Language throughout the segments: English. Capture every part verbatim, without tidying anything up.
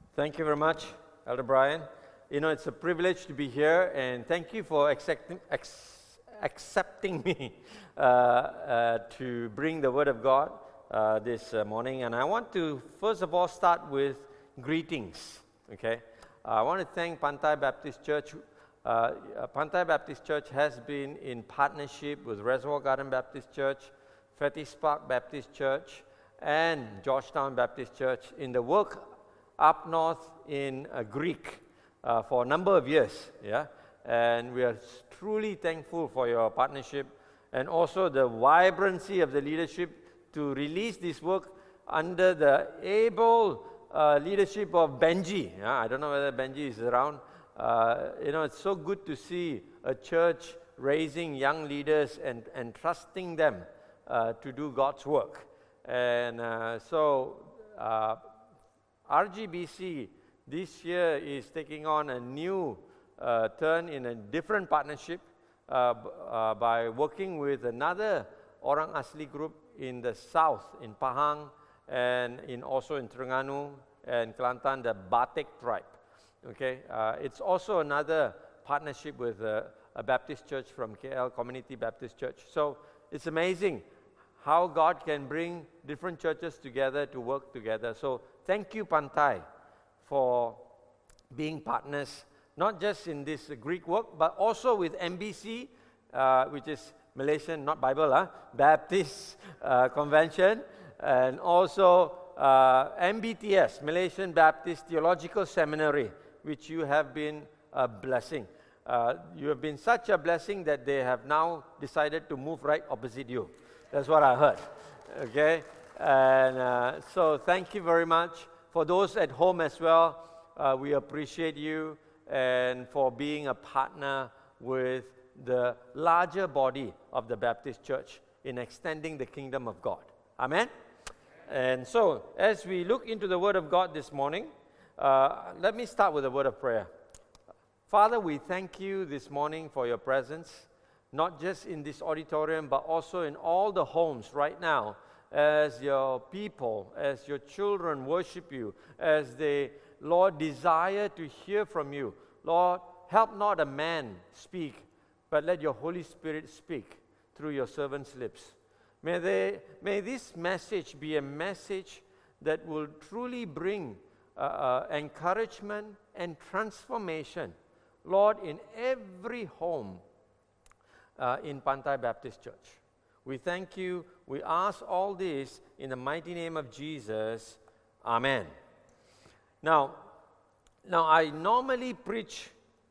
Thank you very much, Elder Brian. You know, it's a privilege to be here, and thank you for accepting, ex- accepting me uh, uh, to bring the Word of God uh, this uh, morning. And I want to, first of all, start with greetings, okay? Uh, I want to thank Pantai Baptist Church. Uh, uh, Pantai Baptist Church has been in partnership with Reservoir Garden Baptist Church, Fettes Park Baptist Church, and Georgetown Baptist Church in the work up north in uh, Greek uh, for a number of years, yeah, and we are truly thankful for your partnership and also the vibrancy of the leadership to release this work under the able uh, leadership of Benji. Yeah, I don't know whether Benji is around. Uh, you know, it's so good to see a church raising young leaders and, and trusting them uh, to do God's work. And uh, so, uh, R G B C this year is taking on a new uh, turn in a different partnership uh, b- uh, by working with another Orang Asli group in the south, in Pahang, and in also in Terengganu and Kelantan, the Batek tribe. Okay, uh, it's also another partnership with uh, a Baptist church from K L, Community Baptist Church. So it's amazing how God can bring different churches together to work together. So thank you, Pantai, for being partners, not just in this uh, Greek work, but also with M B C, uh, which is Malaysian, not Bible, huh? Baptist uh, Convention, and also uh, M B T S, Malaysian Baptist Theological Seminary, which you have been a blessing. Uh, you have been such a blessing that they have now decided to move right opposite you. That's what I heard, okay? And uh, so thank you very much. For those at home as well, uh, we appreciate you and for being a partner with the larger body of the Baptist Church in extending the kingdom of God. Amen? And so, as we look into the Word of God this morning, uh, let me start with a word of prayer. Father, we thank you this morning for your presence, not just in this auditorium, but also in all the homes right now, as your people, as your children worship you, as they, Lord, desire to hear from you. Lord, help not a man speak, but let your Holy Spirit speak through your servants' lips. May they, may this message be a message that will truly bring uh, uh, encouragement and transformation, Lord, in every home uh, in Pantai Baptist Church. We thank you. We ask all this in the mighty name of Jesus. Amen. Now, now I normally preach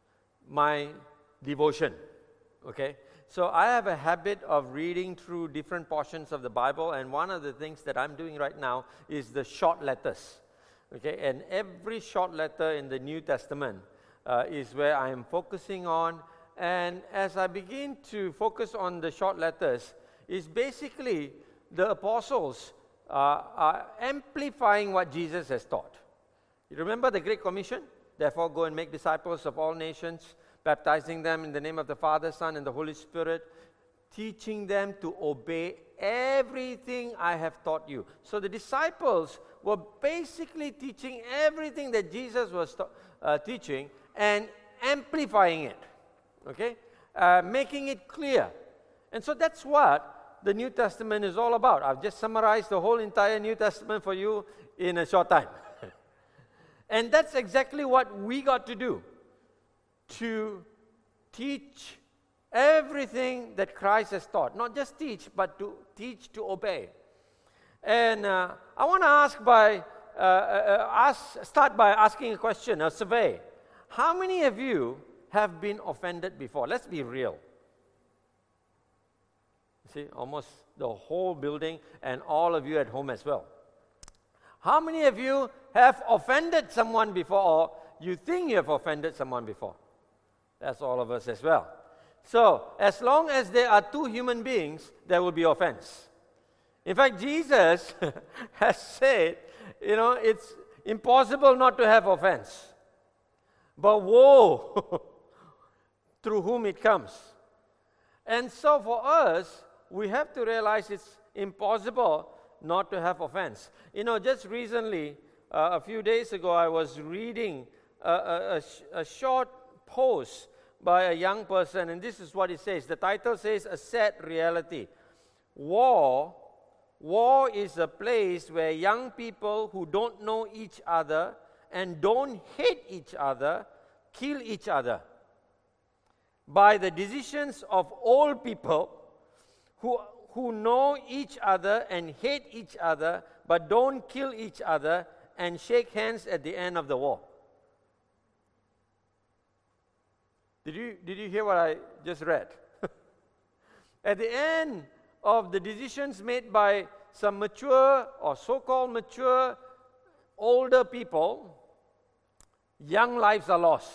my devotion, okay? So I have a habit of reading through different portions of the Bible, and one of the things that I'm doing right now is the short letters, okay? And every short letter in the New Testament uh, is where I am focusing on, and as I begin to focus on the short letters, is basically the apostles uh, are amplifying what Jesus has taught. You remember the Great Commission? Therefore, go and make disciples of all nations, baptizing them in the name of the Father, Son, and the Holy Spirit, teaching them to obey everything I have taught you. So the disciples were basically teaching everything that Jesus was ta- uh, teaching and amplifying it, okay? Uh, making it clear. And so that's what the New Testament is all about. I've just summarized the whole entire New Testament for you in a short time. And that's exactly what we got to do, to teach everything that Christ has taught. Not just teach, but to teach to obey. And uh, I want to ask by, uh, uh, ask, start by asking a question, a survey. How many of you have been offended before? Let's be real. See, almost the whole building and all of you at home as well. How many of you have offended someone before, or you think you have offended someone before? That's all of us as well. So, as long as there are two human beings, there will be offense. In fact, Jesus has said, you know, it's impossible not to have offense. But woe through whom it comes. And so for us, we have to realize it's impossible not to have offense. You know, just recently, uh, a few days ago, I was reading a, a, a, sh- a short post by a young person, and this is what it says. The title says, "A Sad Reality. War, war is a place where young people who don't know each other and don't hate each other kill each other by the decisions of old people who, who know each other and hate each other but don't kill each other and shake hands at the end of the war." Did you, did you hear what I just read? At the end of the decisions made by some mature or so-called mature older people, young lives are lost.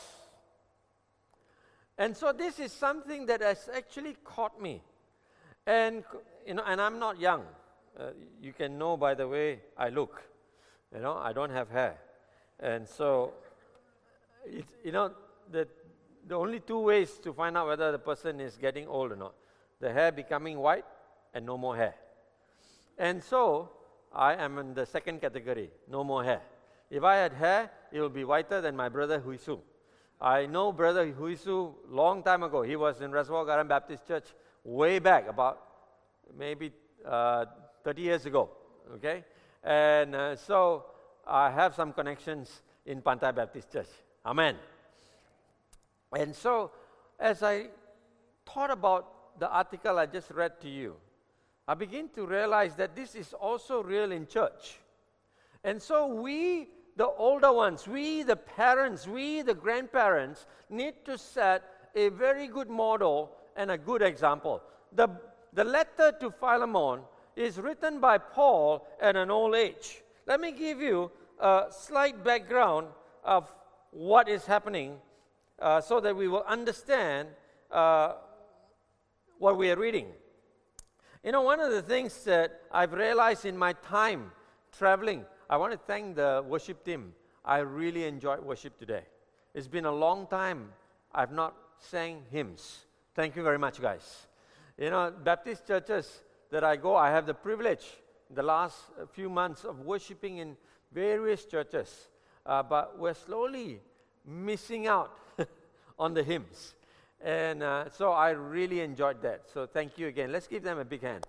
And so this is something that has actually caught me. And, you know, and I'm not young. Uh, you can know by the way I look. You know, I don't have hair. And so, it's, you know, the, the only two ways to find out whether the person is getting old or not. The hair becoming white and no more hair. And so, I am in the second category, no more hair. If I had hair, it will be whiter than my brother Huisu. I know brother Huisu long time ago. He was in Reservoir Garden Baptist Church way back, about maybe uh, thirty years ago. Okay? And uh, so, I have some connections in Pantai Baptist Church. Amen. And so, as I thought about the article I just read to you, I begin to realize that this is also real in church. And so we, the older ones, we, the parents, we, the grandparents, need to set a very good model and a good example. The, the letter to Philemon is written by Paul at an old age. Let me give you a slight background of what is happening uh, so that we will understand uh, what we are reading. You know, one of the things that I've realized in my time traveling, I want to thank the worship team. I really enjoyed worship today. It's been a long time I've not sang hymns. Thank you very much, guys. You know, Baptist churches that I go, I have the privilege the last few months of worshiping in various churches. Uh, but we're slowly missing out on the hymns. And uh, so I really enjoyed that. So thank you again. Let's give them a big hand.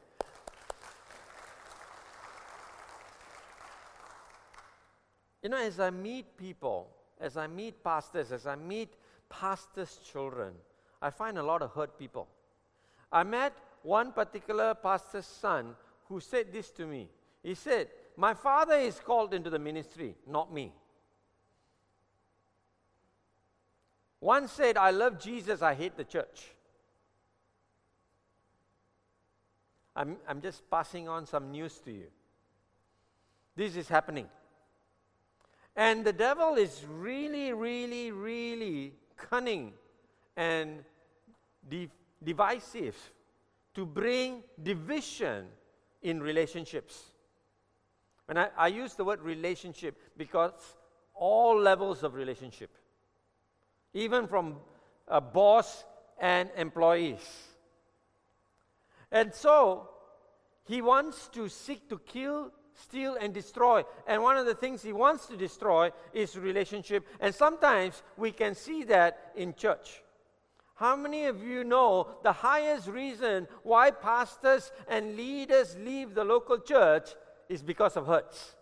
You know, as I meet people, as I meet pastors, as I meet pastors' children, I find a lot of hurt people. I met one particular pastor's son who said this to me. He said, "My father is called into the ministry, not me." One said, "I love Jesus, I hate the church." I'm, I'm just passing on some news to you. This is happening. And the devil is really, really, really cunning and de- divisive to bring division in relationships. And I, I use the word relationship because all levels of relationship, even from a boss and employees. And so, he wants to seek to kill, steal, and destroy. And one of the things he wants to destroy is relationship. And sometimes we can see that in church. How many of you know the highest reason why pastors and leaders leave the local church is because of hurts?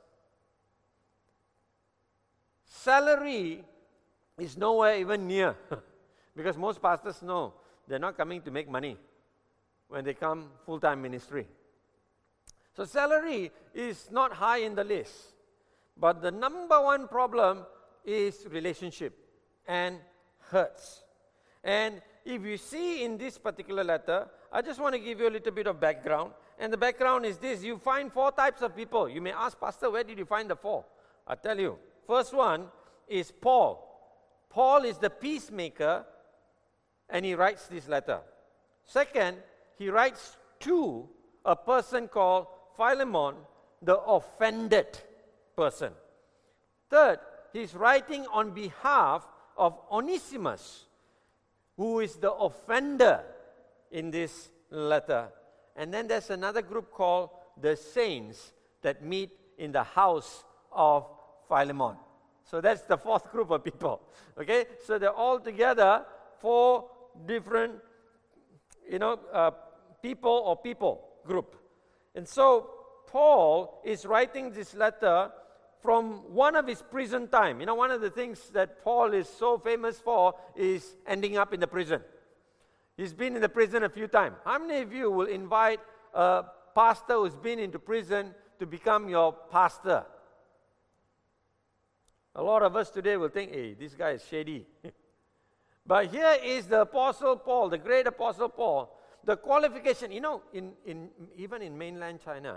Salary is nowhere even near. Because most pastors know they're not coming to make money when they come full-time ministry. So salary is not high in the list. But the number one problem is relationship and hurts. And if you see in this particular letter, I just want to give you a little bit of background. And the background is this. You find four types of people. You may ask, "Pastor, where did you find the four?" I'll tell you. First one is Paul. Paul is the peacemaker, and he writes this letter. Second, he writes to a person called Philemon, the offended person. Third, he's writing on behalf of Onesimus, who is the offender in this letter. And then there's another group called the saints that meet in the house of Philemon. So that's the fourth group of people. Okay, so they're all together, four different, you know, uh, people or people group. And so Paul is writing this letter from one of his prison time. You know, one of the things that Paul is so famous for is ending up in the prison. He's been in the prison a few times. How many of you will invite a pastor who's been into prison to become your pastor? A lot of us today will think, hey, this guy is shady. But here is the Apostle Paul, the great Apostle Paul. The qualification, you know, in, in even in mainland China,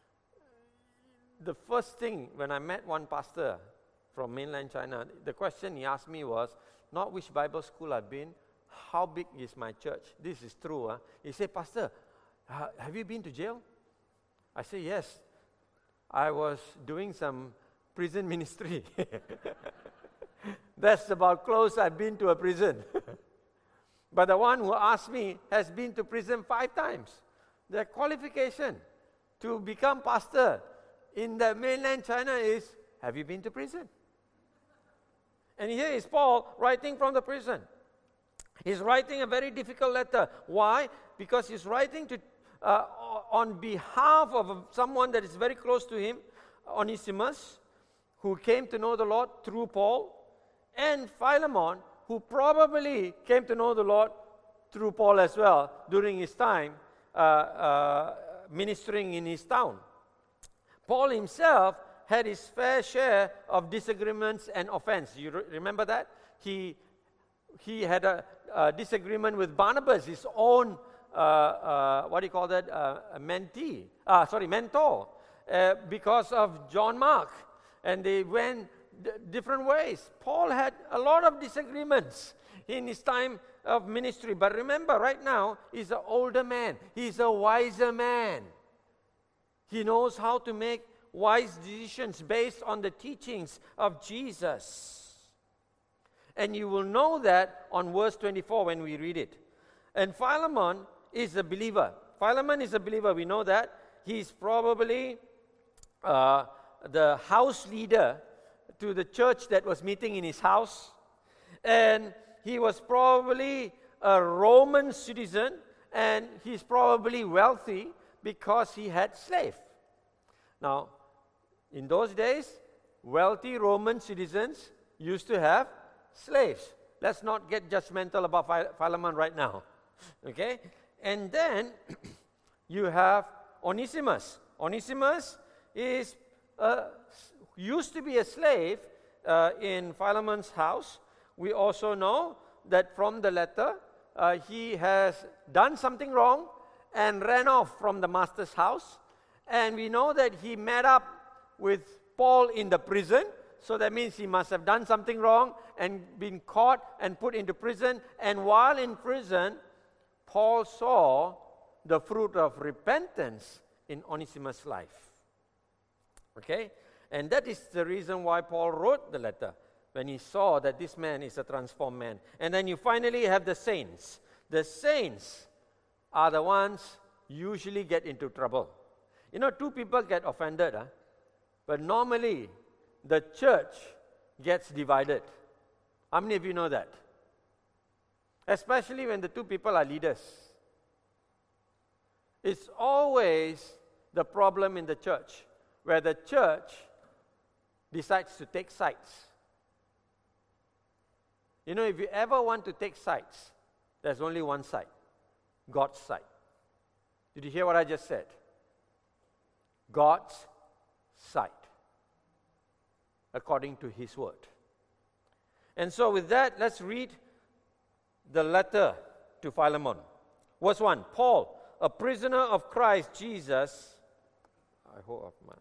the first thing when I met one pastor from mainland China, the question he asked me was, not which Bible school I've been, how big is my church? This is true. Huh? He said, Pastor, uh, have you been to jail? I said, yes. I was doing some prison ministry. That's about close I've been to a prison. But the one who asked me has been to prison five times. The qualification to become pastor in the mainland China is, have you been to prison? And here is Paul writing from the prison. He's writing a very difficult letter. Why? Because he's writing to uh, on behalf of someone that is very close to him, Onesimus, who came to know the Lord through Paul, and Philemon, who probably came to know the Lord through Paul as well during his time uh, uh, ministering in his town. Paul himself had his fair share of disagreements and offense. You re- remember that? He, he had a, a disagreement with Barnabas, his own, uh, uh, what do you call that, uh, a mentee, uh, sorry, mentor, uh, because of John Mark. And they went d- different ways. Paul had a lot of disagreements in his time of ministry. But remember, right now, he's an older man. He's a wiser man. He knows how to make wise decisions based on the teachings of Jesus. And you will know that on verse twenty-four when we read it. And Philemon is a believer. Philemon is a believer, we know that. He's probably uh, the house leader to the church that was meeting in his house. And he was probably a Roman citizen, and he's probably wealthy because he had slaves. Now, in those days, wealthy Roman citizens used to have slaves. Let's not get judgmental about Philemon right now. Okay? And then you have Onesimus. Onesimus is uh, used to be a slave uh, in Philemon's house. We also know that from the letter, uh, he has done something wrong and ran off from the master's house. And we know that he met up with Paul in the prison. So that means he must have done something wrong and been caught and put into prison. And while in prison, Paul saw the fruit of repentance in Onesimus' life. Okay? And that is the reason why Paul wrote the letter, when he saw that this man is a transformed man. And then you finally have the saints. The saints are the ones usually get into trouble. You know, two people get offended, huh? But normally, the church gets divided. How many of you know that? Especially when the two people are leaders. It's always the problem in the church, where the church decides to take sides. You know, if you ever want to take sides, there's only one side, God's side. Did you hear what I just said? God's side, according to His word. And so with that, let's read the letter to Philemon. Verse one, Paul, a prisoner of Christ Jesus. I hope my,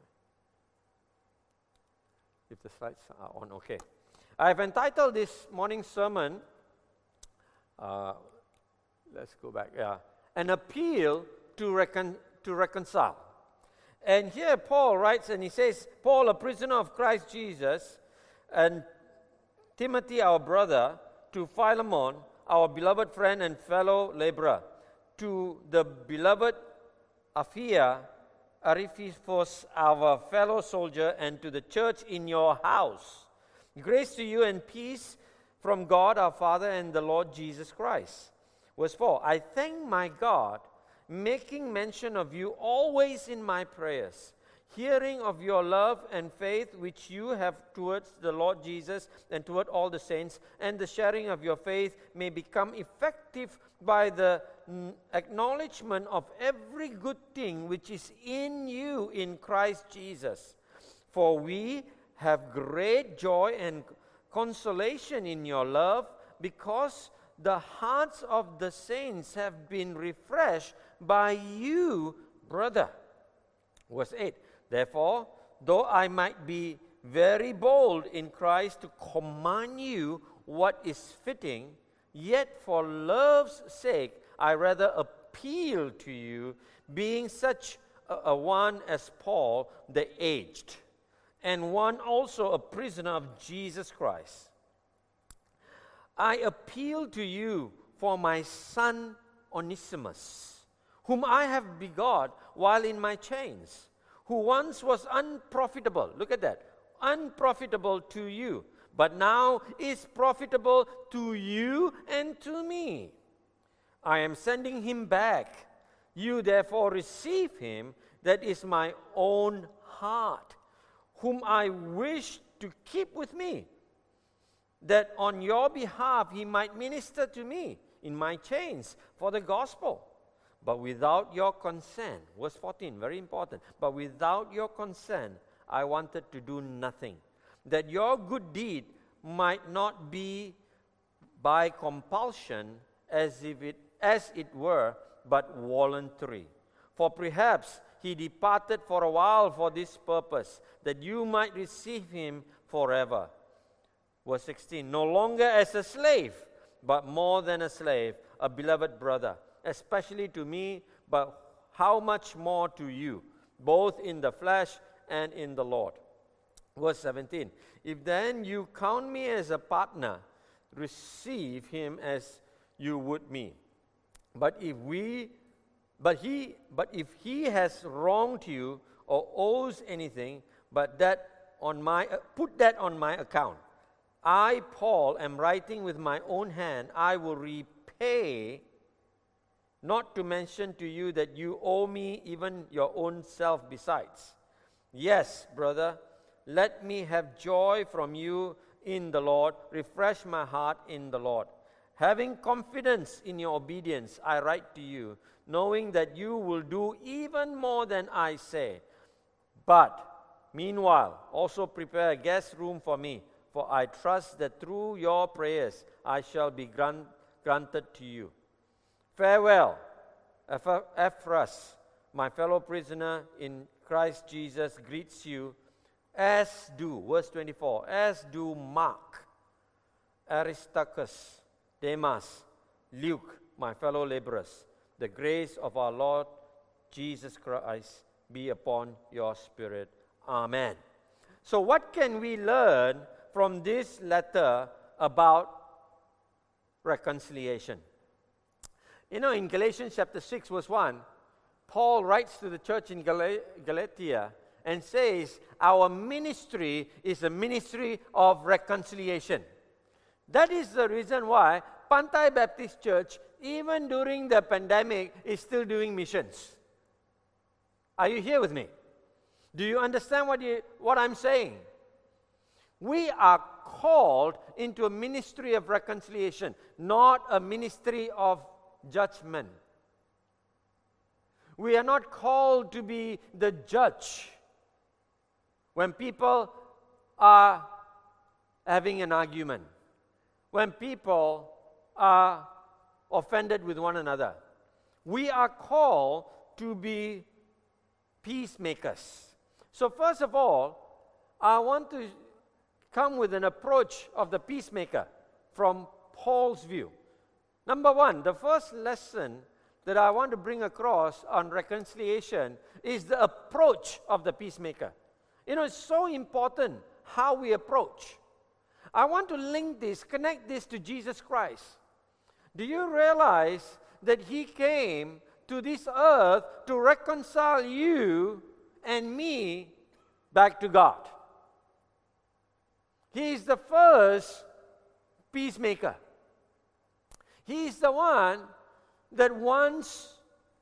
if the slides are on, okay. I have entitled this morning's sermon, uh, let's go back, yeah, an appeal to, recon, to reconcile. And here Paul writes, and he says, Paul, a prisoner of Christ Jesus, and Timothy, our brother, to Philemon, our beloved friend and fellow laborer, to the beloved Apphia Archippus, our fellow soldier, and to the church in your house. Grace to you and peace from God our Father and the Lord Jesus Christ. Verse four, I thank my God, making mention of you always in my prayers, hearing of your love and faith which you have towards the Lord Jesus and toward all the saints, and the sharing of your faith may become effective by the n- acknowledgement of every good thing which is in you in Christ Jesus. For we have great joy and consolation in your love, because the hearts of the saints have been refreshed by you, brother. Verse eight, therefore, though I might be very bold in Christ to command you what is fitting, yet for love's sake I rather appeal to you, being such a, a one as Paul the aged, and one also a prisoner of Jesus Christ. I appeal to you for my son Onesimus, whom I have begot while in my chains, who once was unprofitable, look at that, unprofitable to you, but now is profitable to you and to me. I am sending him back. You therefore receive him, that is my own heart, whom I wish to keep with me, that on your behalf he might minister to me in my chains for the gospel. But without your consent, verse fourteen, very important, but without your consent, I wanted to do nothing, that your good deed might not be by compulsion, as if it as it were, but voluntary. For perhaps he departed for a while for this purpose, that you might receive him forever. Verse sixteen, no longer as a slave, but more than a slave, a beloved brother, especially to me, but how much more to you, both in the flesh and in the Lord. Verse seventeen, if then you count me as a partner, receive him as you would me. But if we, but he, but if he has wronged you or owes anything, but that on my, uh, put that on my account. I, Paul, am writing with my own hand. I will repay, not to mention to you that you owe me even your own self besides. Yes, brother, let me have joy from you in the Lord. Refresh my heart in the Lord. Having confidence in your obedience, I write to you, knowing that you will do even more than I say. But meanwhile, also prepare a guest room for me, for I trust that through your prayers I shall be grant, granted to you. Farewell, Epaphras, my fellow prisoner in Christ Jesus, greets you, as do, verse twenty-four, as do Mark, Aristarchus, Demas, Luke, my fellow laborers. The grace of our Lord Jesus Christ be upon your spirit. Amen. So what can we learn from this letter about reconciliation? You know, in Galatians chapter six, verse one, Paul writes to the church in Gal- Galatia and says, our ministry is a ministry of reconciliation. That is the reason why Pantai Baptist Church, even during the pandemic, is still doing missions. Are you here with me? Do you understand what, you, what I'm saying? We are called into a ministry of reconciliation, not a ministry of judgment. We are not called to be the judge when people are having an argument, when people are offended with one another. We are called to be peacemakers. So first of all, I want to come with an approach of the peacemaker from Paul's view. Number one, the first lesson that I want to bring across on reconciliation is the approach of the peacemaker. You know, it's so important how we approach. I want to link this, connect this to Jesus Christ. Do you realize that He came to this earth to reconcile you and me back to God. He is the first peacemaker. He is the one that wants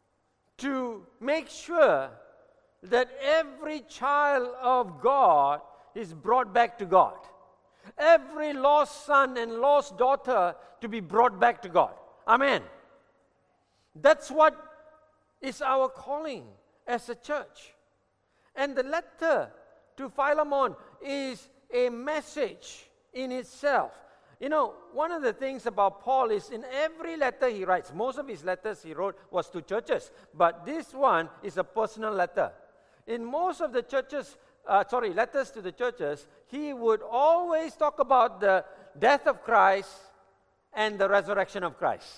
to make sure that every child of God is brought back to God. Every lost son and lost daughter to be brought back to God. Amen. That's what is our calling as a church. And the letter to Philemon is a message in itself. You know, one of the things about Paul is in every letter he writes, most of his letters he wrote was to churches, but this one is a personal letter. In most of the churches, uh, sorry, letters to the churches, he would always talk about the death of Christ and the resurrection of Christ.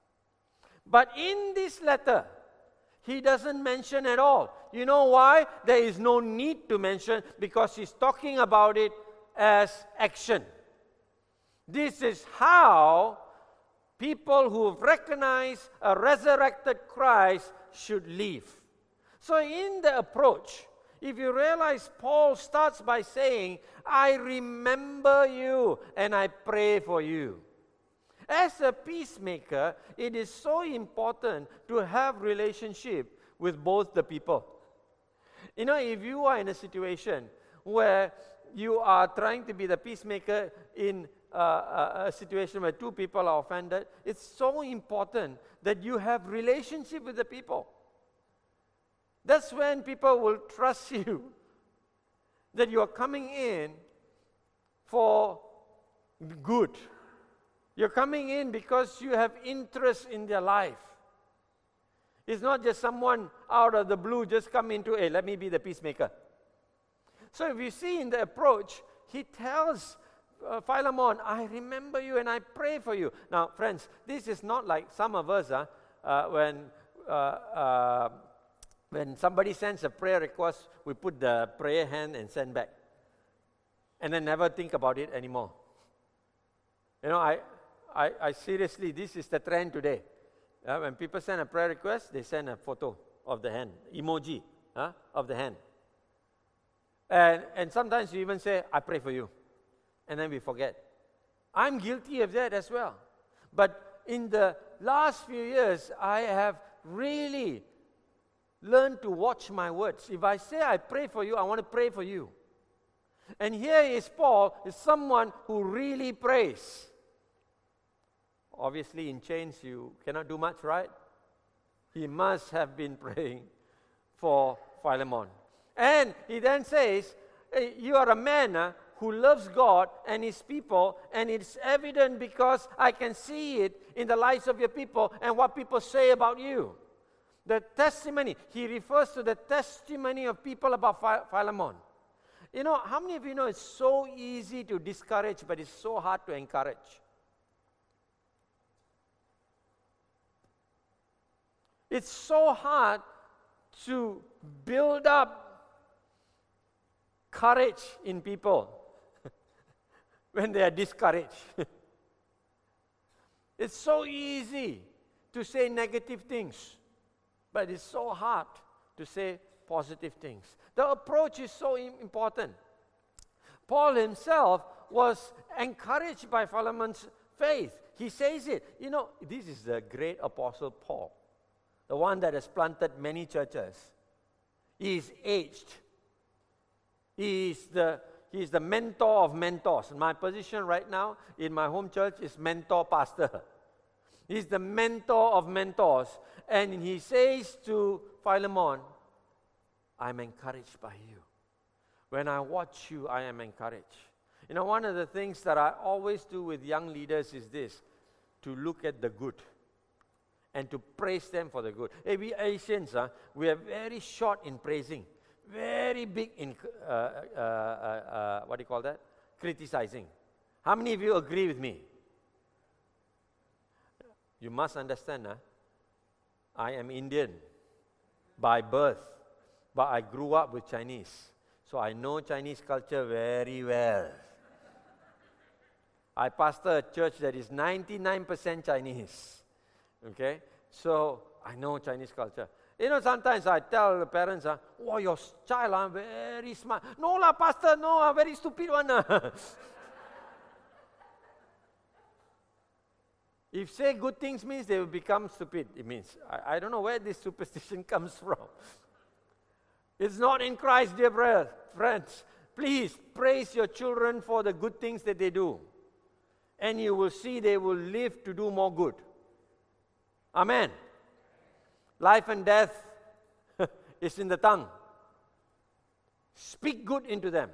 But in this letter, he doesn't mention at all. You know why? There is no need to mention, because he's talking about it as action. This is how people who recognize a resurrected Christ should live. So in the approach, if you realize, Paul starts by saying, I remember you and I pray for you. As a peacemaker, it is so important to have relationship with both the people. You know, if you are in a situation where you are trying to be the peacemaker in uh, a, a situation where two people are offended, it's so important that you have relationship with the people. That's when people will trust you that you are coming in for good. You're coming in because you have interest in their life. It's not just someone out of the blue just come into, hey, let me be the peacemaker. So if you see in the approach, he tells uh, Philemon, I remember you and I pray for you. Now, friends, this is not like some of us, uh, uh, when, uh, uh, when somebody sends a prayer request, we put the prayer hand and send back. And then never think about it anymore. You know, I, I, I seriously, this is the trend today. Uh, when people send a prayer request, they send a photo of the hand, emoji uh, of the hand. And, and sometimes you even say, I pray for you. And then we forget. I'm guilty of that as well. But in the last few years, I have really learned to watch my words. If I say I pray for you, I want to pray for you. And here is Paul, is someone who really prays. Obviously, in chains, you cannot do much, right? He must have been praying for Philemon. And he then says, hey, you are a man uh, who loves God and His people, and it's evident because I can see it in the lives of your people and what people say about you. The testimony, he refers to the testimony of people about Phi- Philemon. You know, how many of you know it's so easy to discourage, but it's so hard to encourage? It's so hard to build up courage in people when they are discouraged. It's so easy to say negative things, but it's so hard to say positive things. The approach is so important. Paul himself was encouraged by Philemon's faith. He says it. You know, this is the great apostle Paul, the one that has planted many churches. He is aged. He is the, he is the mentor of mentors. My position right now in my home church is mentor pastor. He's the mentor of mentors. And he says to Philemon, I'm encouraged by you. When I watch you, I am encouraged. You know, one of the things that I always do with young leaders is this, to look at the good and to praise them for the good. Hey, we Asians, uh, we are very short in praising, very big in, uh, uh, uh, uh, what do you call that? Criticizing. How many of you agree with me? You must understand, uh, I am Indian by birth, but I grew up with Chinese. So I know Chinese culture very well. I pastor a church that is ninety-nine percent Chinese. Okay? So I know Chinese culture. You know, sometimes I tell the parents, uh, oh, your child are very smart. No, lah, pastor, no, uh, very stupid one. Uh. If say good things means they will become stupid, it means. I, I don't know where this superstition comes from. It's not in Christ, dear brother, friends. Please praise your children for the good things that they do. And you will see they will live to do more good. Amen. Life and death is in the tongue. Speak good into them.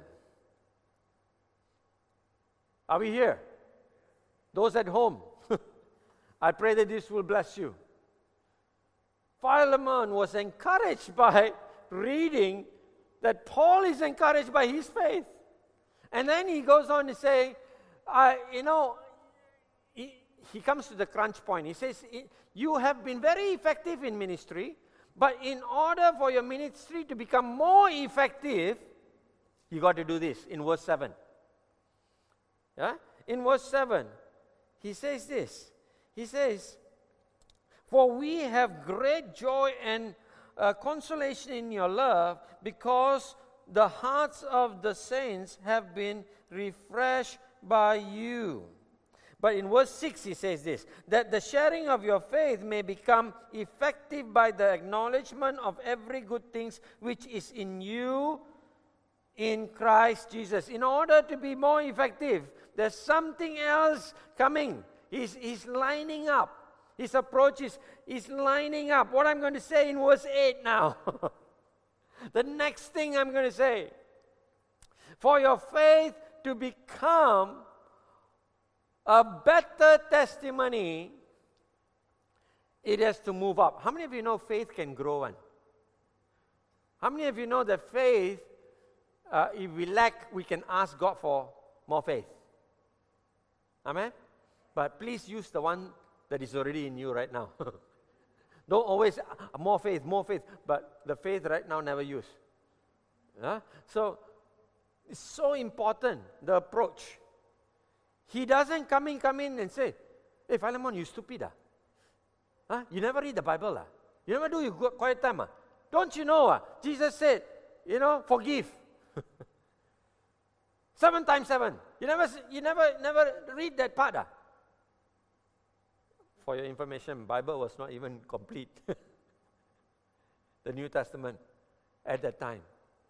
Are we here? Those at home, I pray that this will bless you. Philemon was encouraged by reading that Paul is encouraged by his faith. And then he goes on to say, I, you know, he, he comes to the crunch point. He says, you have been very effective in ministry, but in order for your ministry to become more effective, you got to do this in verse seven. Yeah? In verse seven, he says this. He says, for we have great joy and uh, consolation in your love, because the hearts of the saints have been refreshed by you. But in verse six he says this, that the sharing of your faith may become effective by the acknowledgement of every good thing which is in you in Christ Jesus. In order to be more effective, there's something else coming. He's, he's lining up. His approach is, is lining up. What I'm going to say in verse eight now. The next thing I'm going to say. For your faith to become a better testimony, it has to move up. How many of you know faith can grow on? How many of you know that faith, uh, if we lack, we can ask God for more faith? Amen? But please use the one that is already in you right now. Don't always, uh, more faith, more faith, but the faith right now never use. Yeah? So, it's so important, the approach. He doesn't come in, come in and say, hey, Philemon, you stupid. Ah? Huh? You never read the Bible. Ah? You never do your quiet time. Ah? Don't you know? Ah? Jesus said, you know, forgive. Seven times seven. You never, you never, never read that part. Ah? For your information, Bible was not even complete. The New Testament at that time.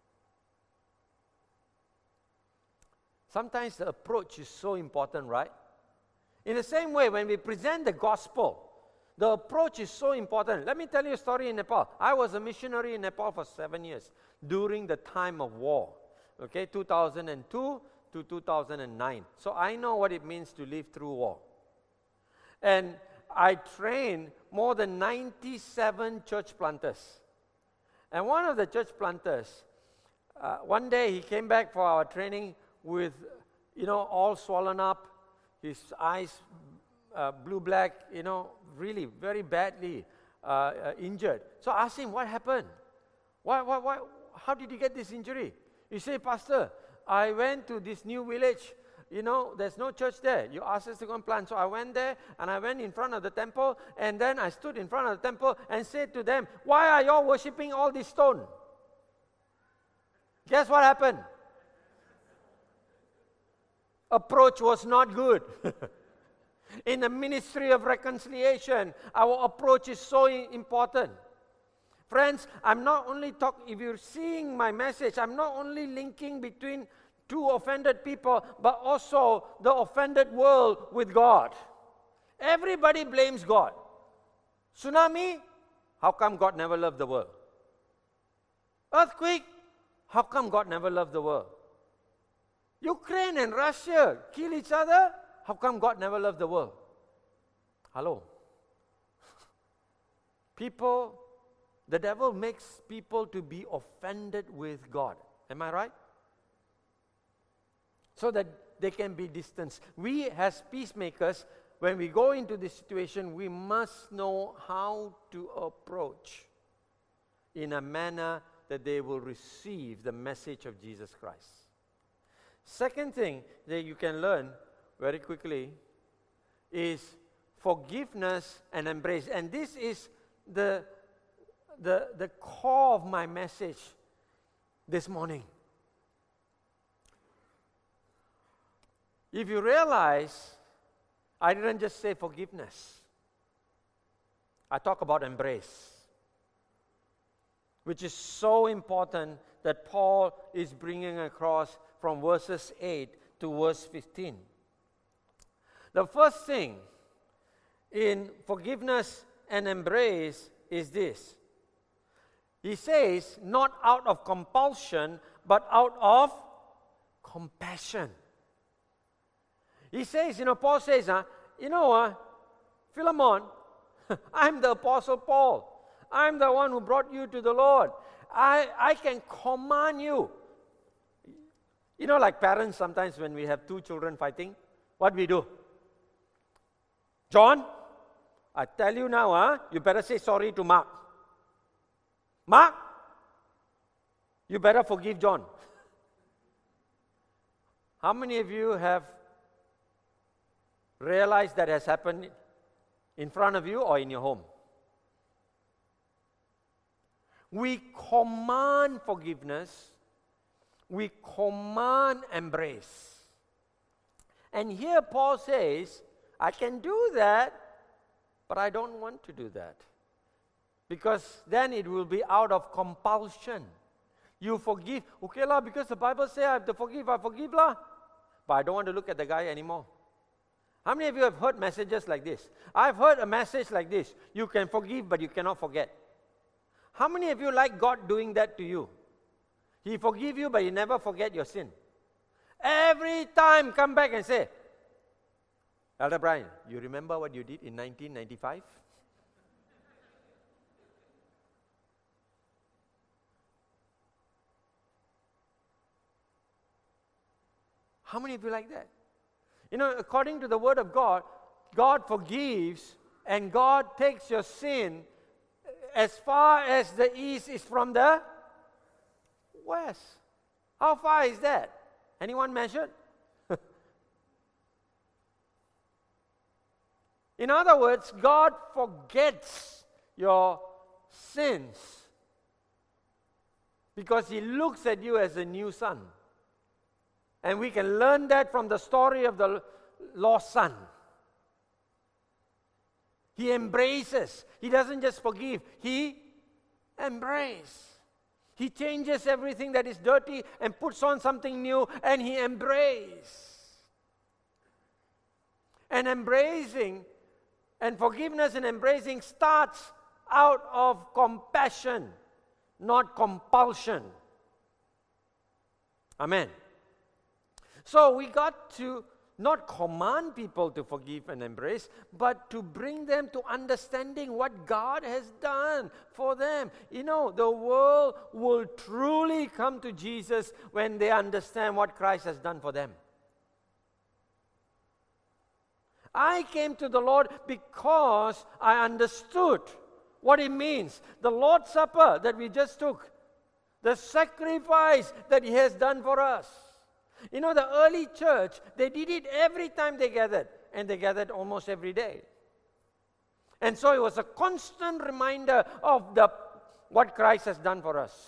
Sometimes the approach is so important, right? In the same way, when we present the gospel, the approach is so important. Let me tell you a story in Nepal. I was a missionary in Nepal for seven years during the time of war. Okay, two thousand two to two thousand nine. So I know what it means to live through war. And I trained more than ninety-seven church planters. And one of the church planters, uh, one day he came back for our training with, you know, all swollen up, his eyes uh, blue-black, you know, really very badly uh, uh, injured. So I asked him, what happened? Why, why, why, how did you get this injury? He said, Pastor, I went to this new village. You know, there's no church there. You asked us to go and plant. So I went there, and I went in front of the temple, and then I stood in front of the temple and said to them, why are you all worshipping all this stone? Guess what happened? Approach was not good. In the ministry of reconciliation, our approach is so important. Friends, I'm not only talking, if you're seeing my message, I'm not only linking between two offended people, but also the offended world with God. Everybody blames God. Tsunami, how come God never loved the world? Earthquake, how come God never loved the world? Ukraine and Russia kill each other, how come God never loved the world? Hello. People, the devil makes people to be offended with God. Am I right? So that they can be distanced. We as peacemakers, when we go into this situation, we must know how to approach in a manner that they will receive the message of Jesus Christ. Second thing that you can learn very quickly is forgiveness and embrace. And this is the, the, the core of my message this morning. If you realize, I didn't just say forgiveness. I talk about embrace, which is so important that Paul is bringing across from verses eight to verse fifteen. The first thing in forgiveness and embrace is this. He says, not out of compulsion, but out of compassion. He says, you know, Paul says, huh, you know, uh, Philemon, I'm the Apostle Paul. I'm the one who brought you to the Lord. I, I can command you. You know, like parents, sometimes when we have two children fighting, what we do? John, I tell you now, huh, you better say sorry to Mark. Mark, you better forgive John. How many of you have realized that has happened in front of you or in your home? We command forgiveness. We command embrace. And here Paul says, I can do that, but I don't want to do that. Because then it will be out of compulsion. You forgive. Okay lah, because the Bible says I have to forgive, I forgive lah. But I don't want to look at the guy anymore. How many of you have heard messages like this? I've heard a message like this. You can forgive, but you cannot forget. How many of you like God doing that to you? He forgive you, but He never forget your sin. Every time come back and say, Elder Brian, you remember what you did in nineteen ninety-five? How many of you like that? You know, according to the Word of God, God forgives and God takes your sin as far as the east is from the west. How far is that? Anyone measured? In other words, God forgets your sins because He looks at you as a new son. And we can learn that from the story of the lost son. He embraces. He doesn't just forgive. He embraces. He changes everything that is dirty and puts on something new, and He embraces. And embracing and forgiveness and embracing starts out of compassion, not compulsion. Amen. So we got to not command people to forgive and embrace, but to bring them to understanding what God has done for them. You know, the world will truly come to Jesus when they understand what Christ has done for them. I came to the Lord because I understood what it means. The Lord's Supper that we just took, the sacrifice that He has done for us. You know, the early church, they did it every time they gathered, and they gathered almost every day. And so it was a constant reminder of the what Christ has done for us.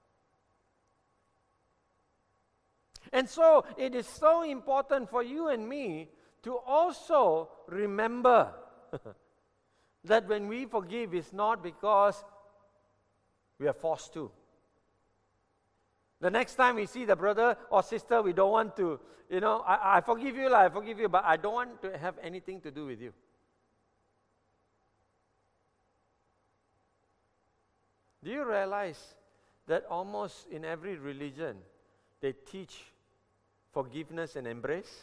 And so it is so important for you and me to also remember that when we forgive, it's not because we are forced to. The next time we see the brother or sister, we don't want to, you know, I, I forgive you, I forgive you, but I don't want to have anything to do with you. Do you realize that almost in every religion, they teach forgiveness and embrace?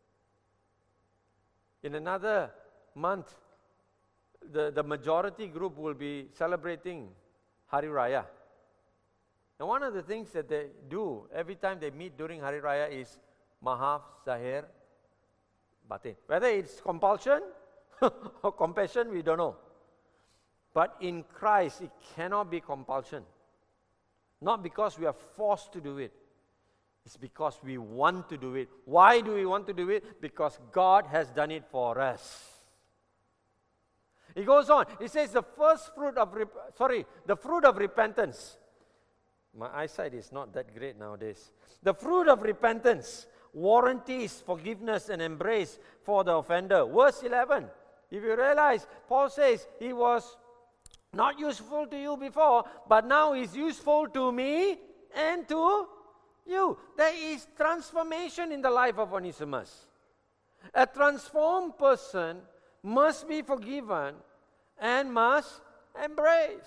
In another month, the, the majority group will be celebrating Hari Raya. And one of the things that they do every time they meet during Hari Raya is Maaf Zahir Batin. Whether it's compulsion or compassion, we don't know. But in Christ, it cannot be compulsion. Not because we are forced to do it. It's because we want to do it. Why do we want to do it? Because God has done it for us. He goes on. He says the first fruit of, rep- sorry, the fruit of repentance. My eyesight is not that great nowadays. The fruit of repentance warranties forgiveness and embrace for the offender. Verse eleven. If you realize, Paul says he was not useful to you before, but now he's useful to me and to you. There is transformation in the life of Onesimus. A transformed person must be forgiven and must embrace.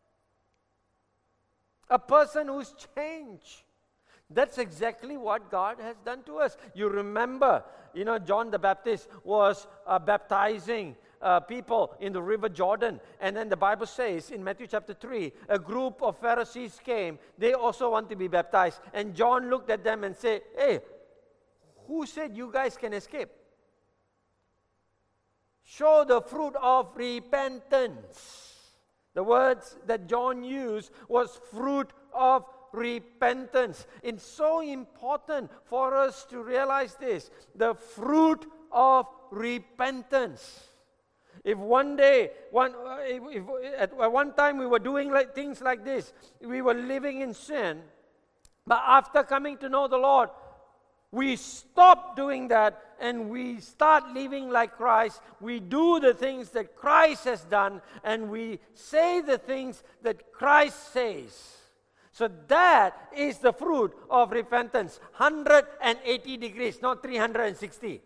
A person who's changed. That's exactly what God has done to us. You remember, you know, John the Baptist was uh, baptizing uh, people in the river Jordan. And then the Bible says in Matthew chapter three, a group of Pharisees came. They also want to be baptized. And John looked at them and said, hey, who said you guys can escape? Show the fruit of repentance. The words that John used was fruit of repentance. It's so important for us to realize this. The fruit of repentance. If one day, one, if, if, at one time we were doing like, things like this, we were living in sin, but after coming to know the Lord, we stop doing that and we start living like Christ. We do the things that Christ has done and we say the things that Christ says. So that is the fruit of repentance. one hundred eighty degrees, not three hundred sixty.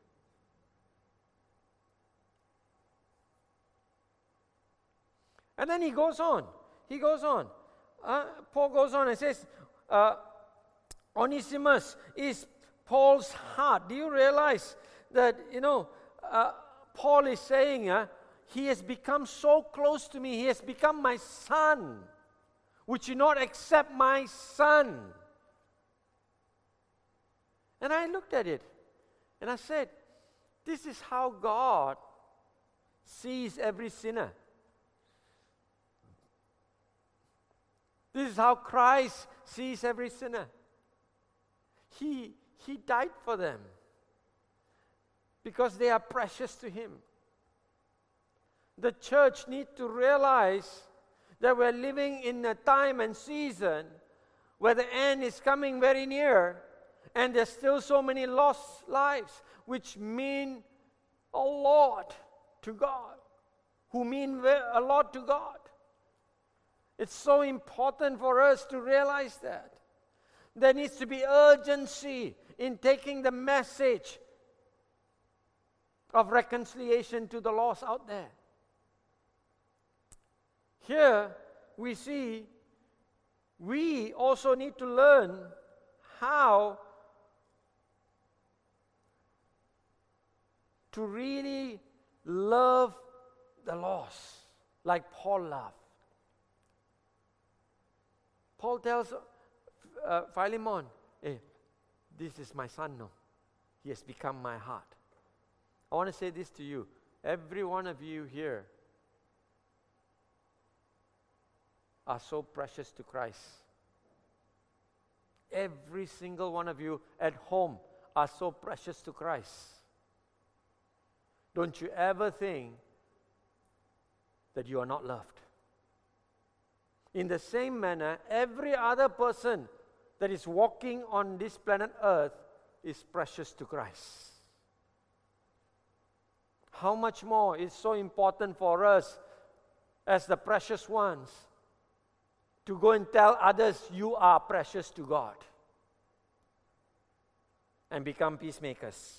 And then he goes on. He goes on. Uh, Paul goes on and says, uh, Onesimus is Paul's heart. Do you realize that, you know, uh, Paul is saying, uh, he has become so close to me. He has become my son. Would you not accept my son? And I looked at it and I said, this is how God sees every sinner. This is how Christ sees every sinner. He, he died for them because they are precious to Him. The church needs to realize that we're living in a time and season where the end is coming very near and there's still so many lost lives which mean a lot to God, who mean a lot to God. It's so important for us to realize that. There needs to be urgency in taking the message of reconciliation to the lost out there. Here we see we also need to learn how to really love the lost like Paul loved. Paul tells uh, Philemon, hey, this is my son now. He has become my heart. I want to say this to you. Every one of you here are so precious to Christ. Every single one of you at home are so precious to Christ. Don't you ever think that you are not loved. In the same manner, every other person that is walking on this planet Earth is precious to Christ. How much more is so important for us as the precious ones to go and tell others you are precious to God and become peacemakers.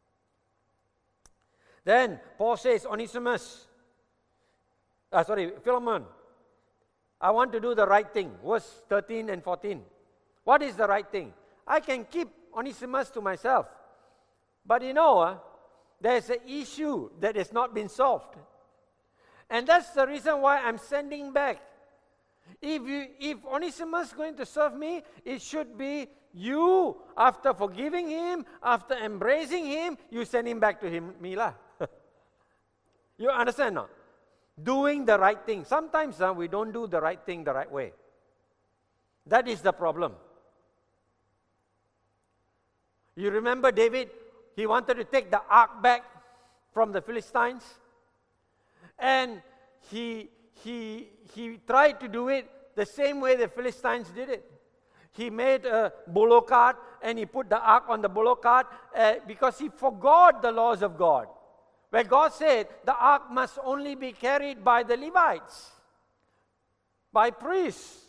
Then Paul says, Onesimus, uh, sorry, Philemon, I want to do the right thing. Verse thirteen and fourteen. What is the right thing? I can keep Onesimus to myself. But you know, uh, there's an issue that has not been solved. And that's the reason why I'm sending back. If you, if Onesimus is going to serve me, it should be you, after forgiving him, after embracing him, you send him back to him, me lah. You understand now? Doing the right thing. Sometimes uh, we don't do the right thing the right way. That is the problem. You remember David? He wanted to take the ark back from the Philistines. And he, he, he tried to do it the same way the Philistines did it. He made a bullock cart and he put the ark on the bullock cart uh, because he forgot the laws of God. Where God said the ark must only be carried by the Levites, by priests.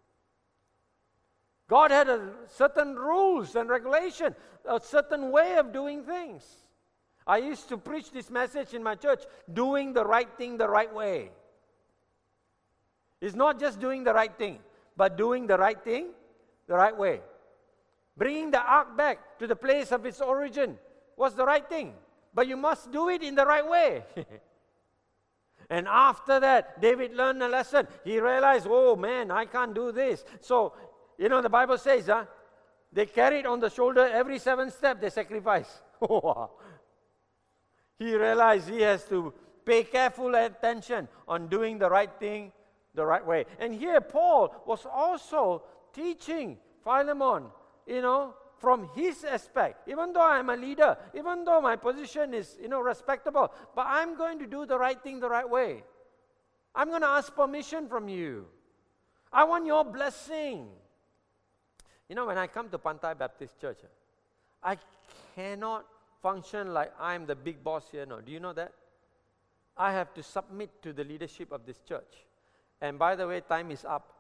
God had a certain rules and regulation, a certain way of doing things. I used to preach this message in my church, doing the right thing the right way. It's not just doing the right thing, but doing the right thing the right way. Bringing the ark back to the place of its origin was the right thing, but you must do it in the right way. And after that, David learned a lesson. He realized, oh man, I can't do this. So, you know, the Bible says, huh, they carried on the shoulder every seventh step, they sacrifice. He realized he has to pay careful attention on doing the right thing the right way. And here Paul was also teaching Philemon, you know, from his aspect. Even though I'm a leader, even though my position is, you know, respectable, but I'm going to do the right thing the right way. I'm going to ask permission from you. I want your blessing. You know, when I come to Pantai Baptist Church, I cannot function like I'm the big boss here. No, do you know that? I have to submit to the leadership of this church. And by the way, time is up.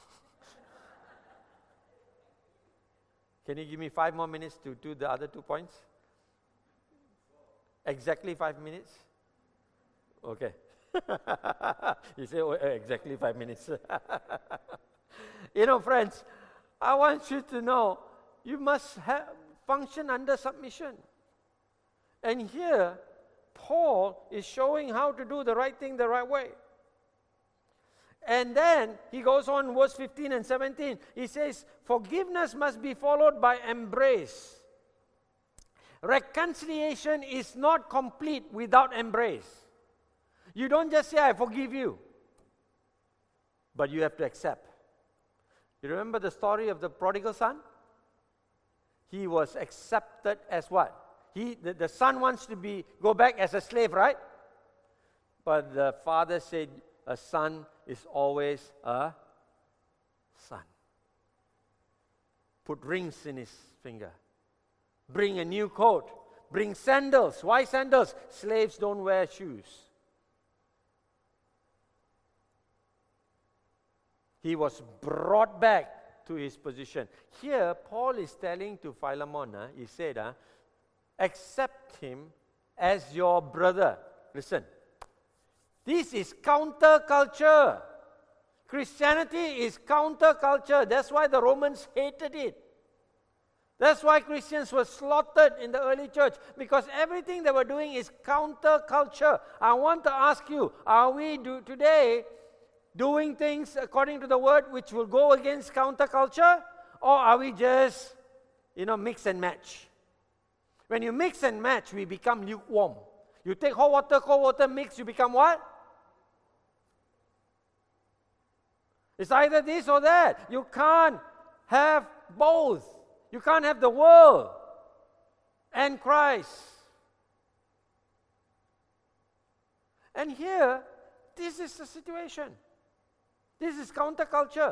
Can you give me five more minutes to do the other two points? Exactly five minutes? Okay. You say, oh, exactly five minutes. You know, friends, I want you to know, you must have, function under submission. And here, Paul is showing how to do the right thing the right way. And then he goes on, verse fifteen and seventeen. He says, forgiveness must be followed by embrace. Reconciliation is not complete without embrace. You don't just say, I forgive you. But you have to accept. You remember the story of the prodigal son? He was accepted as what? He, the, the son wants to be go back as a slave, right? But the father said, a son is always a son. Put rings in his finger. Bring a new coat. Bring sandals. Why sandals? Slaves don't wear shoes. He was brought back to his position. Here, Paul is telling to Philemon, uh, he said, uh, accept him as your brother. Listen. This is counterculture. Christianity is counterculture. That's why the Romans hated it. That's why Christians were slaughtered in the early church, because everything they were doing is counterculture. I want to ask you, are we do today doing things according to the word which will go against counterculture? Or are we just, you know, mix and match? When you mix and match, we become lukewarm. You take hot water, cold water, mix, you become what? It's either this or that. You can't have both. You can't have the world and Christ. And here, this is the situation. This is counterculture.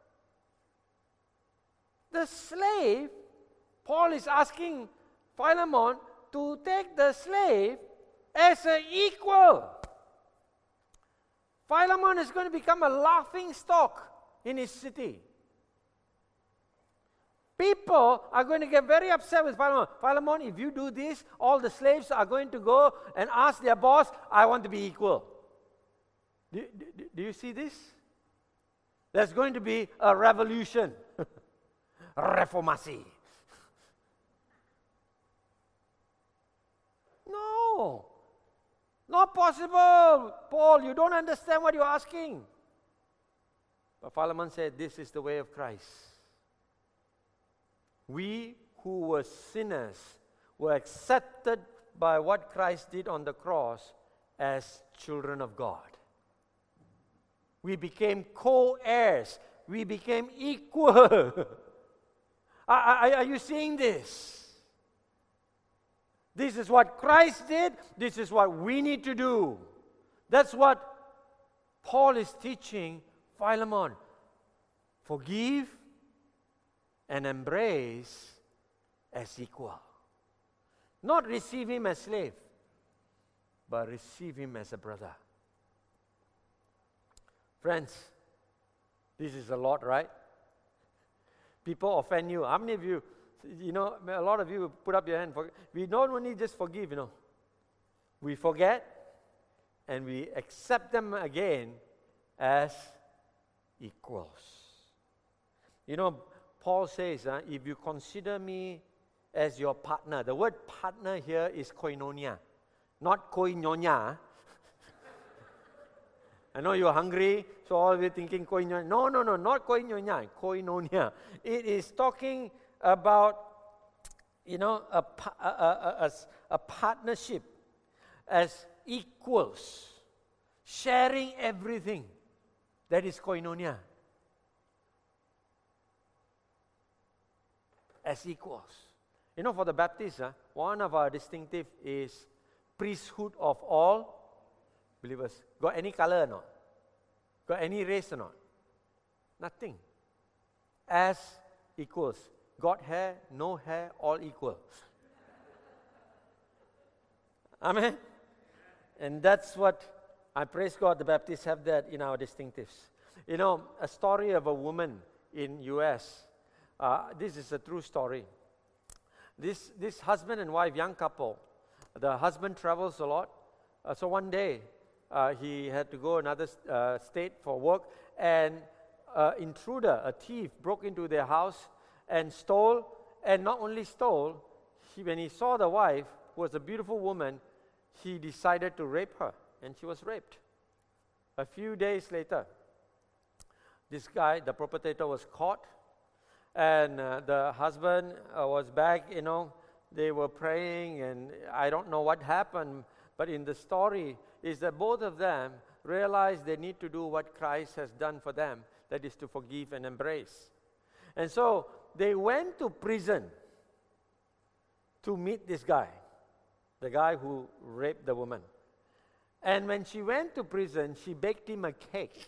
The slave, Paul is asking Philemon to take the slave as an equal. Philemon is going to become a laughing stock in his city. People are going to get very upset with Philemon. Philemon, if you do this, all the slaves are going to go and ask their boss, I want to be equal. Do, do, do you see this? There's going to be a revolution. Reformasi. No. Not possible. Paul, you don't understand what you're asking. But Philemon said, this is the way of Christ. We who were sinners were accepted by what Christ did on the cross as children of God. We became co-heirs. We became equal. are, are, are you seeing this? This is what Christ did. This is what we need to do. That's what Paul is teaching Philemon. Forgive and embrace as equal. Not receive him as slave, but receive him as a brother. Friends, this is a lot, right? People offend you. How many of you, you know, a lot of you put up your hand. For, we don't only just forgive, you know. We forget and we accept them again as equals. You know, Paul says, uh, if you consider me as your partner, the word partner here is koinonia, not koinonia. I know you're hungry, so all of you thinking koinonia. No, no, no, not koinonia, koinonia. It is talking about, you know, a, a, a, a, a partnership as equals, sharing everything. That is koinonia. As equals. You know, for the Baptists, uh, one of our distinctive is priesthood of all believers. Got any color or not? Got any race or not? Nothing. As equals. Got hair, no hair, all equal. Amen? And that's what, I praise God, the Baptists have that in our distinctives. You know, a story of a woman in U S, uh, this is a true story. This, this husband and wife, young couple, the husband travels a lot. Uh, so one day, uh, he had to go another uh, state for work, and an intruder, a thief, broke into their house and stole, and not only stole, he, when he saw the wife, who was a beautiful woman, he decided to rape her, and she was raped. A few days later, this guy, the perpetrator, was caught, and uh, the husband uh, was back, you know, they were praying, and I don't know what happened, but in the story is that both of them realized they need to do what Christ has done for them, that is to forgive and embrace. And so they went to prison to meet this guy, the guy who raped the woman. And when she went to prison, she baked him a cake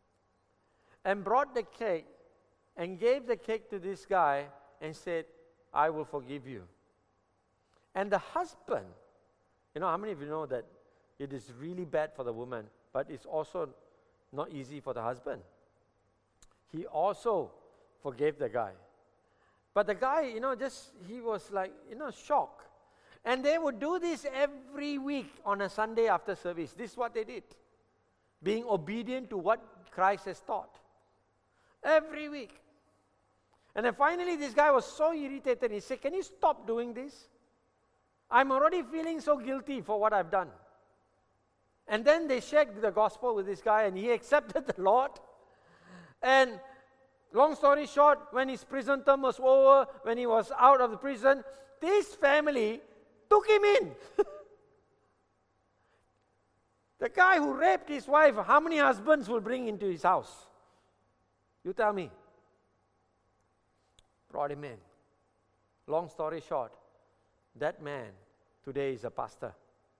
and brought the cake and gave the cake to this guy and said, I will forgive you. And the husband, you know, how many of you know that it is really bad for the woman, but it's also not easy for the husband? He also forgave the guy. But the guy, you know, just, he was like, you know, shocked. And they would do this every week on a Sunday after service. This is what they did. Being obedient to what Christ has taught. Every week. And then finally this guy was so irritated. He said, can you stop doing this? I'm already feeling so guilty for what I've done. And then they shared the gospel with this guy, and he accepted the Lord. And long story short, when his prison term was over, when he was out of the prison, this family took him in. The guy who raped his wife, how many husbands will bring into his house? You tell me. Brought him in. Long story short, that man today is a pastor.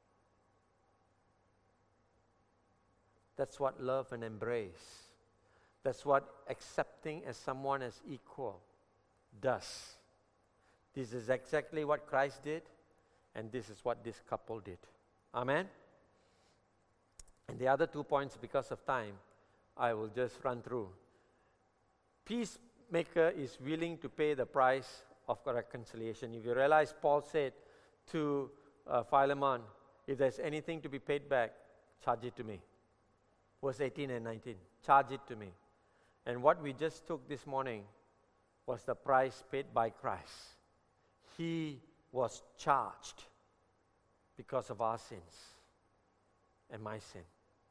That's what love and embrace, that's what accepting as someone as equal does. This is exactly what Christ did, and this is what this couple did. Amen? And the other two points, because of time, I will just run through. Peacemaker is willing to pay the price of reconciliation. If you realize, Paul said to uh, Philemon, if there's anything to be paid back, charge it to me. Verse eighteen and nineteen, charge it to me. And what we just took this morning was the price paid by Christ. He was charged because of our sins and my sin.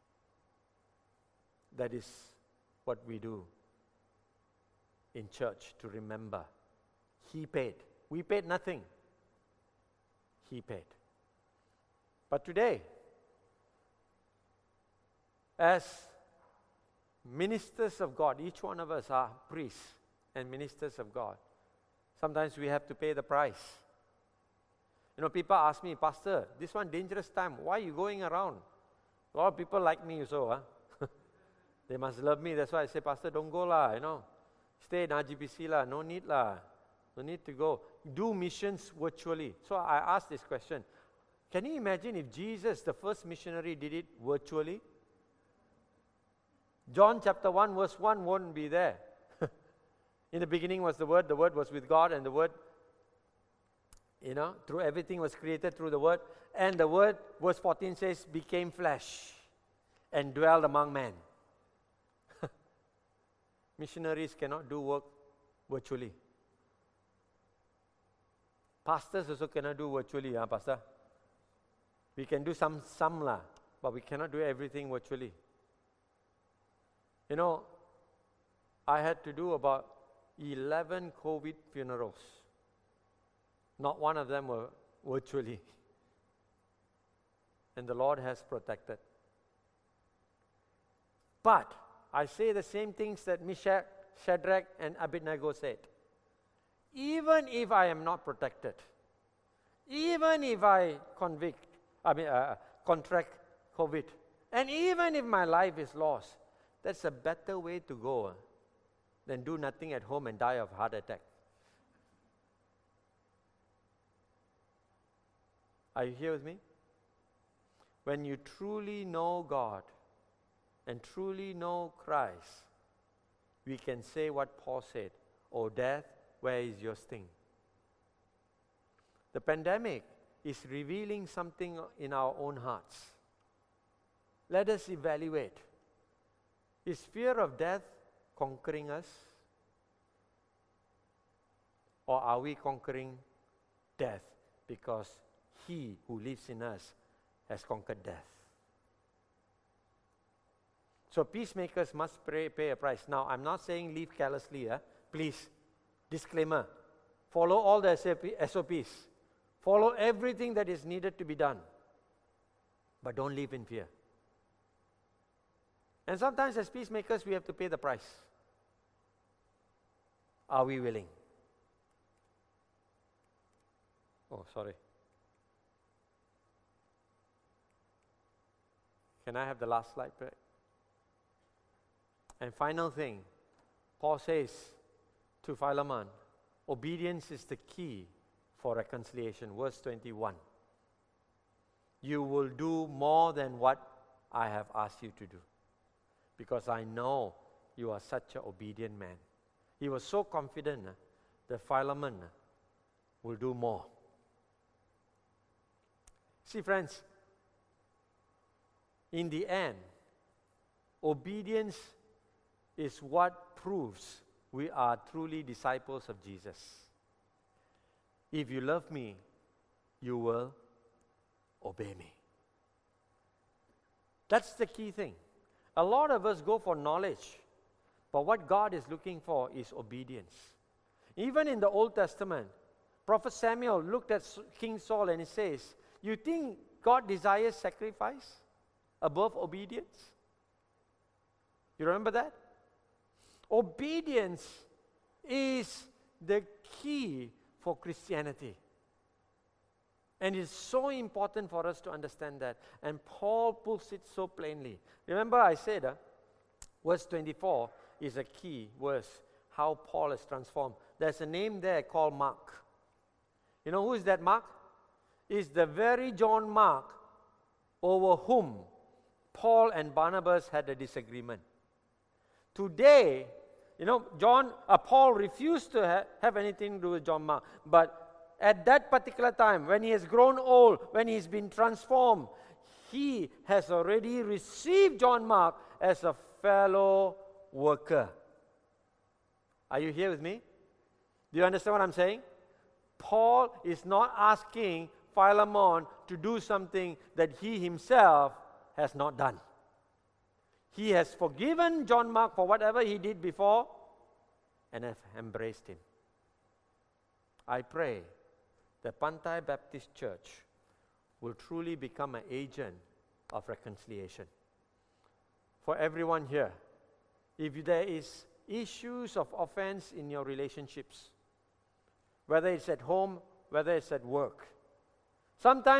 That is what we do in church, to remember. He paid. We paid nothing. He paid. But today, as ministers of God, each one of us are priests and ministers of God. Sometimes we have to pay the price. You know, people ask me, Pastor, this one dangerous time, why are you going around? A lot of people like me so, huh? They must love me. That's why I say, Pastor, don't go lah, you know. Stay in R G B C lah, no need lah. No need to go. Do missions virtually. So I asked this question. Can you imagine if Jesus, the first missionary, did it virtually? John chapter one verse one won't be there. In the beginning was the Word, the Word was with God, and the Word, you know, through everything was created through the Word. And the Word, verse fourteen says, became flesh and dwelled among men. Missionaries cannot do work virtually. Pastors also cannot do virtually, huh, Pastor? We can do some, some lah, but we cannot do everything virtually. You know, I had to do about eleven COVID funerals. Not one of them were virtually. And the Lord has protected. But I say the same things that Meshach, Shadrach, and Abednego said. Even if I am not protected, even if I convict, I mean, uh, contract COVID, and even if my life is lost, that's a better way to go uh, than do nothing at home and die of heart attack. Are you here with me? When you truly know God and truly know Christ, we can say what Paul said, "O death, where is your sting?" The pandemic is revealing something in our own hearts. Let us evaluate. Is fear of death conquering us? Or are we conquering death because He who lives in us has conquered death? So peacemakers must pray, pay a price. Now, I'm not saying live carelessly. Eh? Please, disclaimer. Follow all the S O Ps. Follow everything that is needed to be done. But don't live in fear. And sometimes as peacemakers, we have to pay the price. Are we willing? Oh, sorry. Can I have the last slide, please? And final thing, Paul says to Philemon, obedience is the key for reconciliation. Verse twenty-one. You will do more than what I have asked you to do, because I know you are such an obedient man. He was so confident uh, that Philemon uh, will do more. See, friends, in the end, obedience is what proves we are truly disciples of Jesus. If you love me, you will obey me. That's the key thing. A lot of us go for knowledge, but what God is looking for is obedience. Even in the Old Testament, Prophet Samuel looked at King Saul and he says, you think God desires sacrifice above obedience? You remember that? Obedience is the key for Christianity. And it's so important for us to understand that. And Paul puts it so plainly. Remember I said, uh, verse twenty-four is a key verse, how Paul is transformed. There's a name there called Mark. You know who is that Mark? It's the very John Mark over whom Paul and Barnabas had a disagreement. Today, you know, John, uh, Paul refused to ha- have anything to do with John Mark. But at that particular time, when he has grown old, when he's been transformed, he has already received John Mark as a fellow worker. Are you here with me? Do you understand what I'm saying? Paul is not asking Philemon to do something that he himself has not done. He has forgiven John Mark for whatever he did before and has embraced him. I pray that Pantai Baptist Church will truly become an agent of reconciliation. For everyone here, if there is issues of offense in your relationships, whether it's at home, whether it's at work, sometimes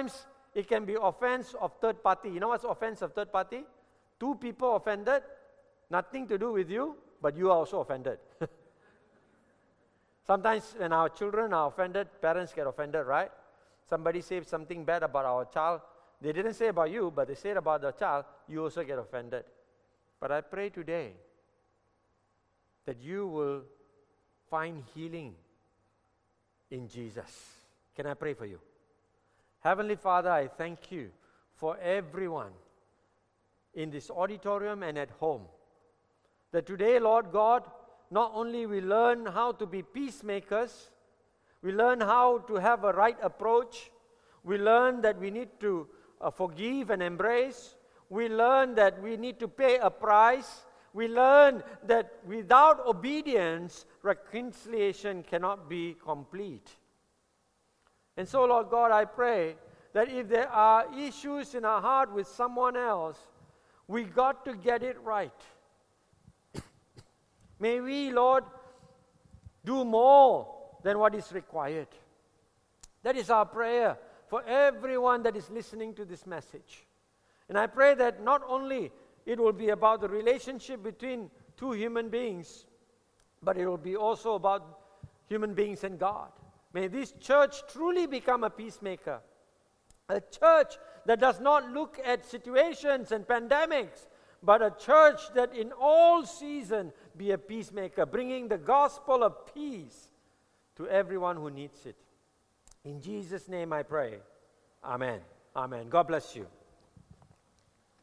it can be offense of third party. You know what's offense of third party? Two people offended, nothing to do with you, but you are also offended. Sometimes when our children are offended, parents get offended, right? Somebody says something bad about our child. They didn't say about you, but they said about the child, you also get offended. But I pray today that you will find healing in Jesus. Can I pray for you? Heavenly Father, I thank you for everyone in this auditorium and at home. That today, Lord God, not only we learn how to be peacemakers, we learn how to have a right approach, we learn that we need to uh, forgive and embrace, we learn that we need to pay a price, we learn that without obedience, reconciliation cannot be complete. And so, Lord God, I pray that if there are issues in our heart with someone else, we got to get it right. May we, Lord, do more than what is required. That is our prayer for everyone that is listening to this message. And I pray that not only it will be about the relationship between two human beings, but it will be also about human beings and God. May this church truly become a peacemaker. A church that does not look at situations and pandemics, but a church that in all season be a peacemaker, bringing the gospel of peace to everyone who needs it. In Jesus' name I pray. Amen. Amen. God bless you.